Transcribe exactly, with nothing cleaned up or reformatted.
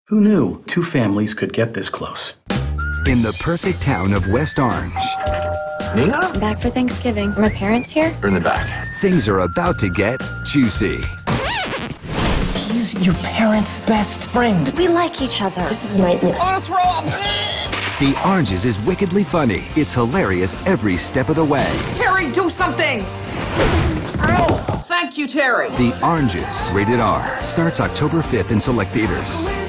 Who knew two families could get this close? In the perfect town of West Orange, Nina? I'm back for Thanksgiving. Are my parents here? Or in the back? things are about to get juicy. He's your parents' best friend. We like each other. This is a nightmare. I want to throw up! The Oranges is wickedly funny. It's hilarious every step of the way. Terry, do something! Oh, thank you, Terry. The Oranges, rated R, starts October fifth in select theaters.